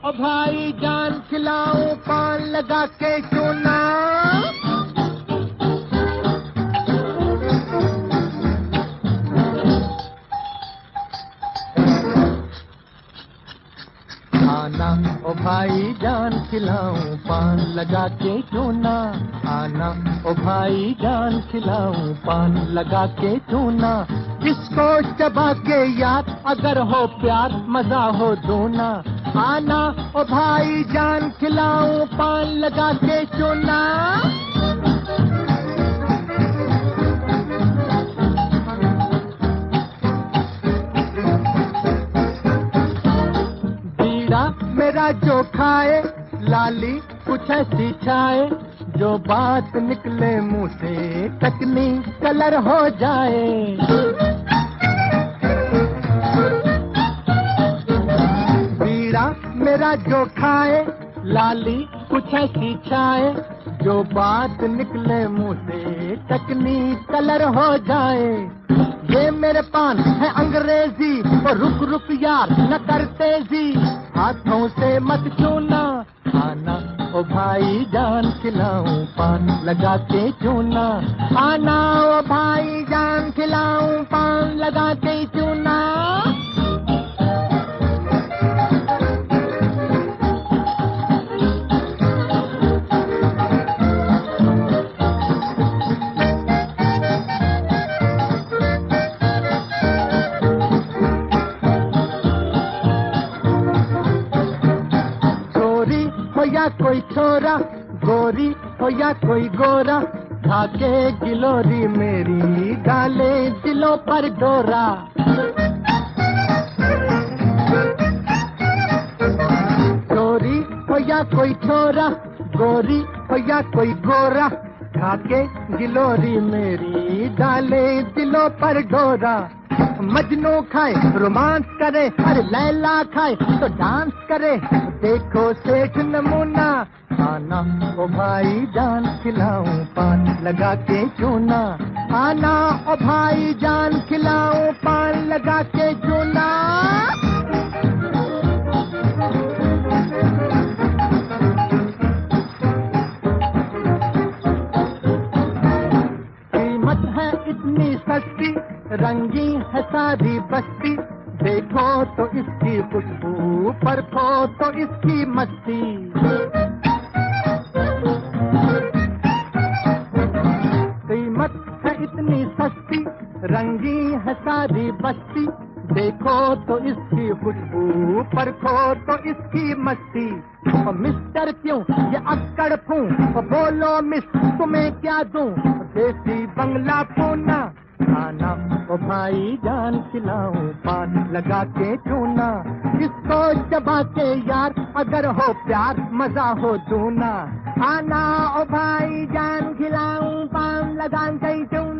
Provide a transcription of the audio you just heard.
ओ भाई जान खिलाऊं पान लगा के चूना। आना ओ भाई जान खिलाऊं पान लगा के चूना। आना ओ भाई जान खिलाऊं पान लगा के चूना। इसको चबा के यार अगर हो प्यार मजा हो दूना। आना ओ भाई जान खिलाऊं पान लगा के चूना। मेरा जो खाए लाली कुछ ऐसी छाए, जो बात निकले मुंह से टकनी कलर हो जाए। बीड़ा मेरा जो खाए लाली कुछ ऐसी छाए, जो बात निकले मुंह से टकनी कलर हो जाए। ये मेरे पान है अंग्रेजी, और रुक रुक यार न कर तेजी, हाथों से मत छूना। आना ओ भाई जान खिलाऊं पान लगा के चूना। आना ओ भाई जान खिलाऊं पान लगा के चूना। या कोई छोरा गोरी हो या कोई गोरा, खाके गिलोरी मेरी डाले दिलों पर डोरा। गोरी हो या कोई छोरा गोरी हो या कोई गोरा, खाके गिलोरी मेरी डाले दिलों पर डोरा। मजनू खाए रोमांस करे, अरे लैला खाए तो डांस करे, देखो सेठ नमूना। आना ओ भाई जान खिलाऊं पान लगा के चूना। आना ओ भाई जान खिलाऊं पान लगा के चूना। कीमत है इतनी सस्ती, रंगी है सारी बस्ती, देखो तो इसकी खुशबू, परखो तो इसकी मस्ती। कीमत है इतनी सस्ती, रंगी है सारी बस्ती, देखो तो इसकी खुशबू, परखो तो इसकी मस्ती। मिस्टर क्यों ये अक्कड़ फूं, बोलो मिस तुम्हें क्या दूं, देसी बंगला पूना। आना ओ भाई जान खिलाऊं पान लगा के चूना। इसको चबा के यार अगर हो प्यार मजा हो दूना। आना ओ भाई जान खिलाऊं पान लगा के चूना।